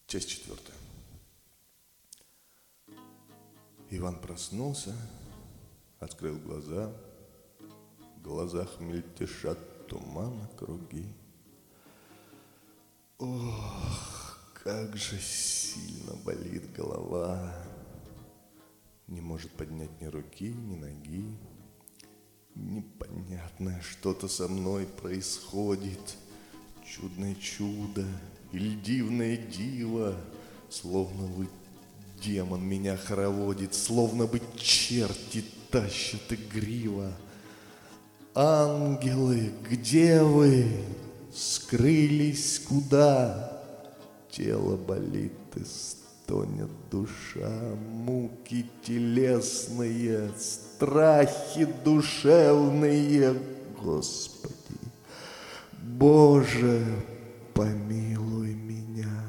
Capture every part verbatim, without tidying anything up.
Часть четвертая. Иван проснулся, открыл глаза. В глазах мельтешат тумана круги. Ох, как же сильно болит голова. Не может поднять ни руки, ни ноги. Непонятное что-то со мной происходит. Чудное чудо или дивное диво. Словно бы демон меня хороводит, словно бы черти тащат игриво. Ангелы, где вы? Скрылись куда? Тело болит и стонет душа. Муки телесные, страхи душевные. Господи, Боже, помилуй меня.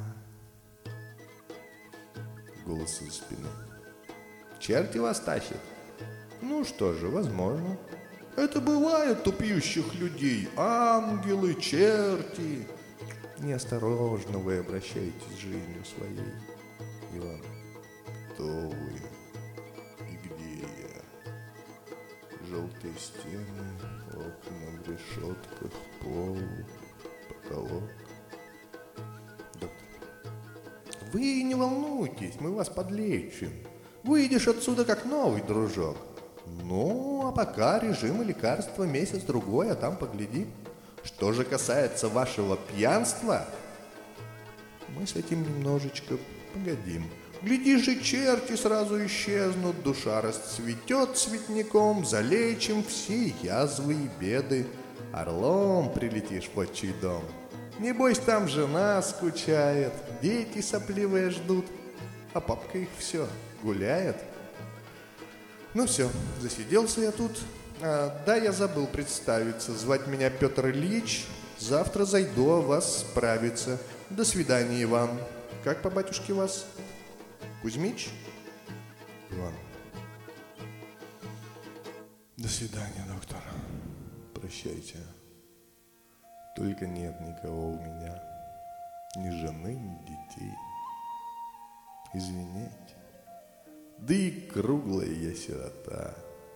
Голос из спины. Черти вас тащат? Ну что же, возможно. Это бывает у пьющих людей. Ангелы, черти. Неосторожно вы обращаетесь с жизнью своей. Иван, кто вы и где я? Желтые стены, окна в решетках, пол, потолок. Доктор. Вы не волнуйтесь, мы вас подлечим. Выйдешь отсюда как новый, дружок. Ну, а пока режим и лекарства месяц-другой, а там поглядим. Что же касается вашего пьянства, мы с этим немножечко погодим. Глядишь же, черти сразу исчезнут, душа расцветет цветником, залечим все язвы и беды. Орлом прилетишь в отчий дом. Небось, там жена скучает, дети сопливые ждут, а папка их все гуляет. Ну все, засиделся я тут. А, да, я забыл представиться. Звать меня Петр Ильич. Завтра зайду о вас справиться. До свидания, Иван. Как по батюшке вас? Кузьмич? Иван. До свидания, доктор. Прощайте. Только нет никого у меня. Ни жены, ни детей. Извините. Да и круглая я сирота.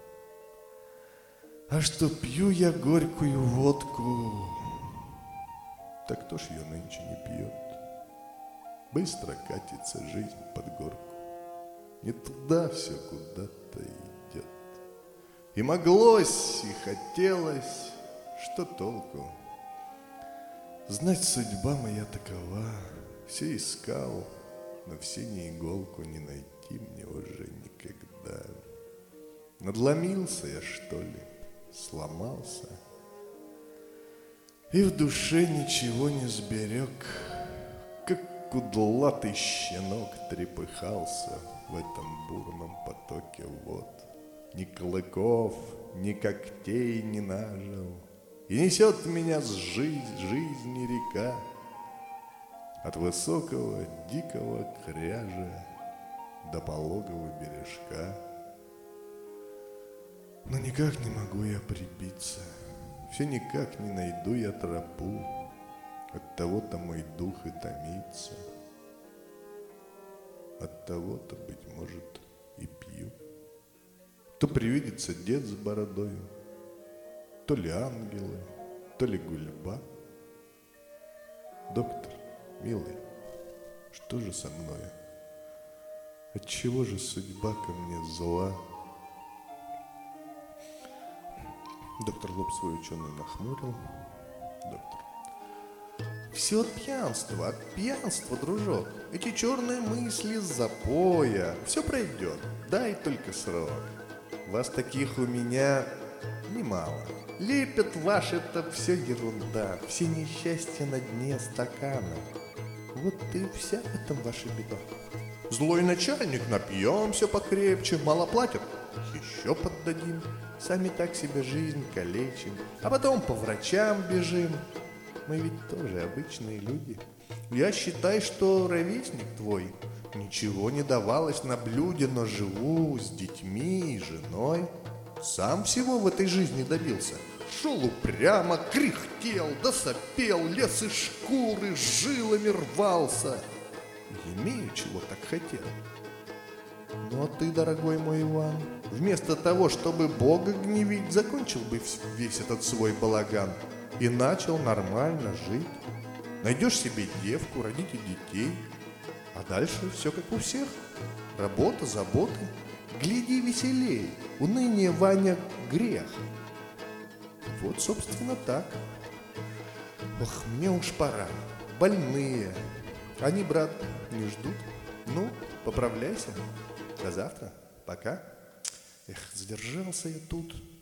А что пью я горькую водку, так кто ж ее нынче не пьет? Быстро катится жизнь под горку. Не туда все куда-то идет. И моглось, и хотелось, что толку? Знать, судьба моя такова. Все искал, но все ни иголку не найти мне уже никогда. Надломился я, что ли? Сломался. И в душе ничего не сберег. Как кудлатый щенок трепыхался в этом бурном потоке вод. Ни клыков, ни когтей не нажил. И несет меня с жизнь, жизни река от высокого дикого кряжа до пологого бережка. Но никак не могу я прибиться, все никак не найду я тропу, от того-то мой дух и томится, от того-то, быть может, и пью. То привидится дед с бородою, то ли ангелы, то ли гульба. Доктор, милый, что же со мною? Отчего же судьба ко мне зла? Доктор лоб свой ученый нахмурил. Доктор. Все от пьянства, от пьянства, дружок. Эти черные мысли с запоя. Все пройдет, дай только срок. Вас таких у меня немало. Лепят ваши-то все ерунда. Все несчастья на дне стакана. Вот и вся в этом ваша беда. Злой начальник, напьемся покрепче. Мало платят, еще поддадим. Сами так себе жизнь калечим, а потом по врачам бежим. Мы ведь тоже обычные люди. Я считаю, что ровесник твой. Ничего не давалось на блюде, но живу с детьми и женой. Сам всего в этой жизни добился. Шел упрямо, кряхтел, да сопел, лез из шкуры, жилами рвался. и имею, чего так хотел. Но ты, дорогой мой Иван, вместо того, чтобы Бога гневить, закончил бы весь этот свой балаган и начал нормально жить. Найдешь себе девку, родите детей, а дальше все как у всех. Работа, заботы, гляди веселей, уныние, Ваня, грех. Вот, собственно, так. Ох, мне уж пора, больные. Они, брат, не ждут. Ну, поправляйся. До завтра. Пока. Эх, задержался я тут.